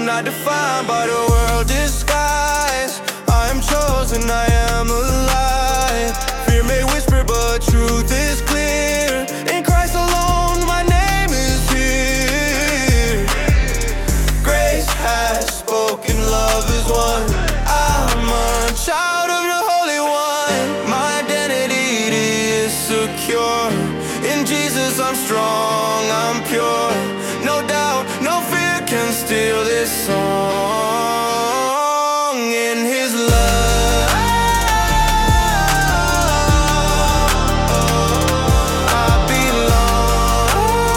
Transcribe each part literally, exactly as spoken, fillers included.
not defined by the world disguise. I am chosen, I am alive. Fear may whisper, but truth is clear. In Christ alone, my name is here. Grace has spoken, love is one. I'm a child of the Holy One. My identity is secure. In Jesus I'm strong, I'm pure. No doubt, no fear can steal this song. In His love I belong.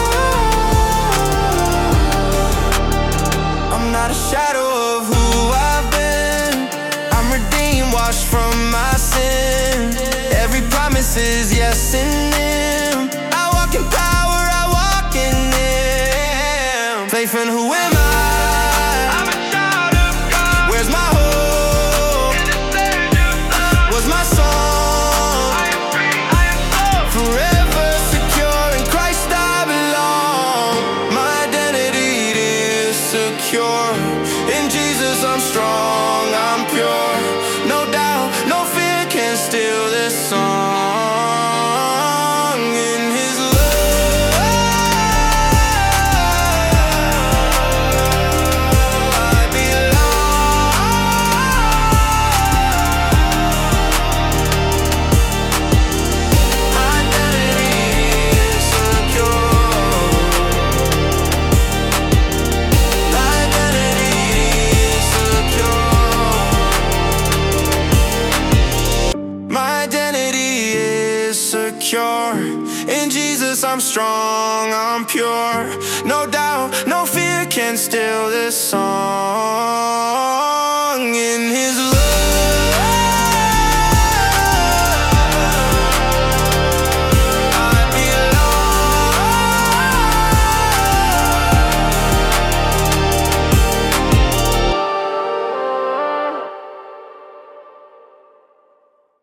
I'm not a shadow of who I've been. I'm redeemed, washed from my sin. Every promise is yes in Him. I walk in power, I walk in Him. Faith in who am I? I'm a child of God. Where's my hope? In the Savior blood. What's my song? I am free, I am sold. Forever secure in Christ I belong. My identity is secure. In Jesus I'm strong, I'm pure. No doubt, no fear can steal this song. In His love I belong. My identity is secure. My identity is secure. My identity is secure. In Jesus I'm strong, I'm pure. No doubt, no fear can steal this song.